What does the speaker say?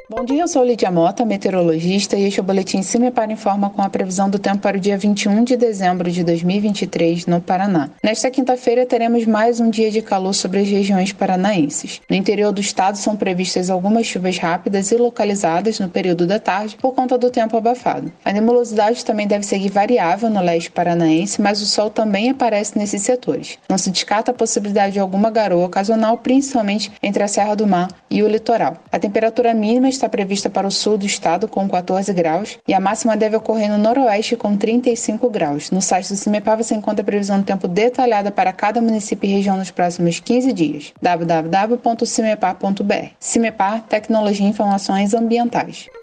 Bom dia, eu sou Lídia Mota, meteorologista, e este é o Boletim CIMEPAR Informa com a previsão do tempo para o dia 21 de dezembro de 2023 no Paraná. Nesta quinta-feira teremos mais um dia de calor sobre as regiões paranaenses. No interior do estado são previstas algumas chuvas rápidas e localizadas no período da tarde por conta do tempo abafado. A nebulosidade também deve seguir variável no leste paranaense, mas o sol também aparece nesses setores. Não se descarta a possibilidade de alguma garoa ocasional, principalmente entre a Serra do Mar e o litoral. A temperatura mínima está prevista para o sul do estado com 14 graus e a máxima deve ocorrer no noroeste com 35 graus. No site do CIMEPAR você encontra a previsão do tempo detalhada para cada município e região nos próximos 15 dias. www.cimepar.br. CIMEPAR, Tecnologia e Informações Ambientais.